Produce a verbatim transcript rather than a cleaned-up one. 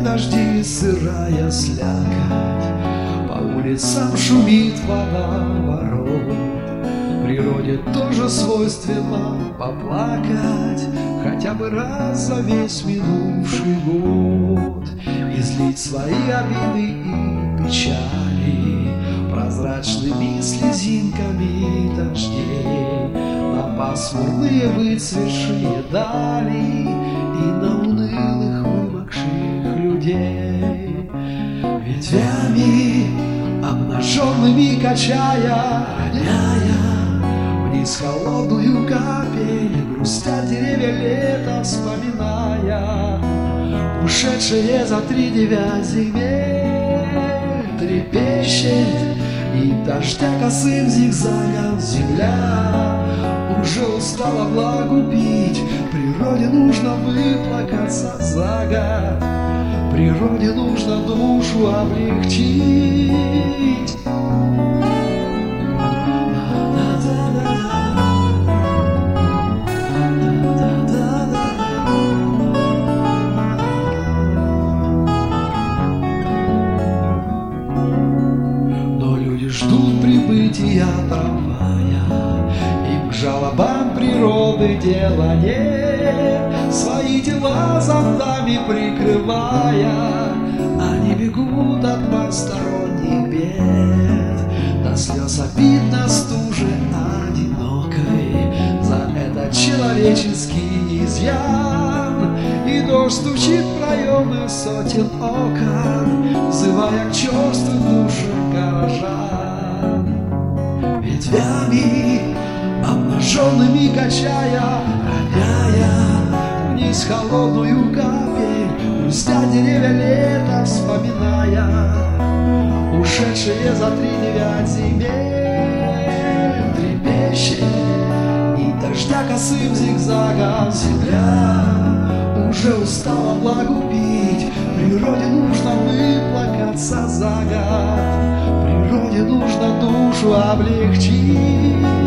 дожди, сырая слякоть, по улицам шумит водоворот. Природе тоже свойственно поплакать хотя бы раз за весь минувший год, излить свои обиды и печали прозрачными слезинками дождей на пасмурные выцветшие дали и на унылых вымокших людей. Ветвями обнаженными качая, роняя вниз холодную капель, грустят деревья лето, вспоминая ушедшие за три девять земель. Трепещет и дождя косым зигзагом земля уже устала влагу пить. Природе нужно выплакаться за год, природе нужно душу облегчить. Ждут прибытия трамвая, им к жалобам природы дела нет. Свои дела зонтами прикрывая, они бегут от посторонних бед. До слез обидно стуже одинокой за этот человеческий изъян. И дождь стучит в проемы сотен окон, взывая к черствым душам горожан. Ветвями обнаженными качая, роняя вниз холодную капель, грустят деревья лета, вспоминая ушедшие за три девять земель. Трепещет и дождя косым зигзагом земля уже устала влагу пить. Природе нужно выплакаться за год, природе нужно душу облегчить.